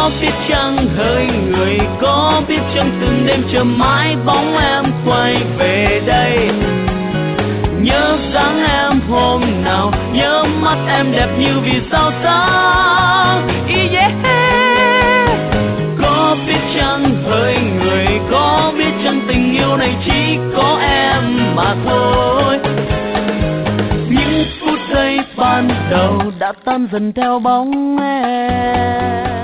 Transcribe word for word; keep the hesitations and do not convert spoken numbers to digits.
Có biết chăng hỡi người, có biết chăng từng đêm chờ mãi bóng em quay về đây. Nhớ dáng em hôm nào, nhớ mắt em đẹp như vì sao sáng. Yeah. Có biết chăng hỡi người, có biết chăng tình yêu này chỉ có em mà thôi. Những phút giây ban đầu đã tan dần theo bóng em.